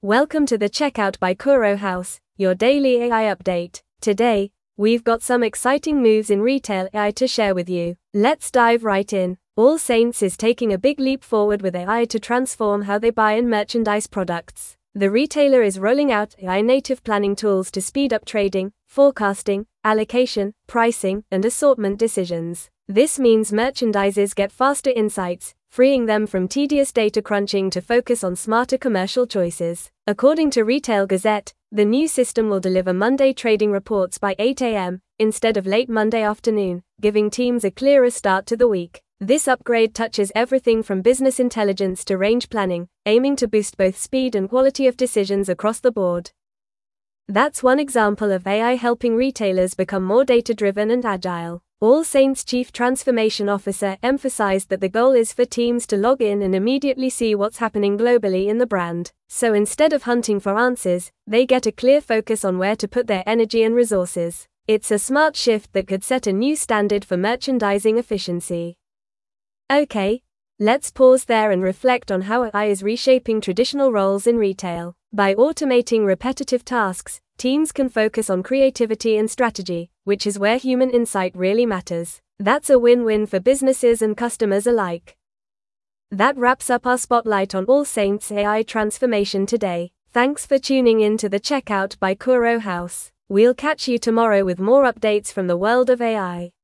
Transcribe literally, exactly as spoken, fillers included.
Welcome to the Checkout by Kuro House, your daily A I update. Today, we've got some exciting moves in retail A I to share with you. Let's dive right in. All Saints is taking a big leap forward with A I to transform how they buy and merchandise products. The retailer is rolling out A I-native planning tools to speed up trading, forecasting, allocation, pricing, and assortment decisions. This means merchandisers get faster insights, freeing them from tedious data crunching to focus on smarter commercial choices. According to Retail Gazette, the new system will deliver Monday trading reports by eight a m instead of late Monday afternoon, giving teams a clearer start to the week. This upgrade touches everything from business intelligence to range planning, aiming to boost both speed and quality of decisions across the board. That's one example of A I helping retailers become more data-driven and agile. All Saints Chief Transformation Officer emphasized that the goal is for teams to log in and immediately see what's happening globally in the brand. So instead of hunting for answers, they get a clear focus on where to put their energy and resources. It's a smart shift that could set a new standard for merchandising efficiency. Okay, let's pause there and reflect on how A I is reshaping traditional roles in retail. By automating repetitive tasks, teams can focus on creativity and strategy, which is where human insight really matters. That's a win-win for businesses and customers alike. That wraps up our spotlight on All Saints A I transformation today. Thanks for tuning in to the Checkout by Kuro House. We'll catch you tomorrow with more updates from the world of A I.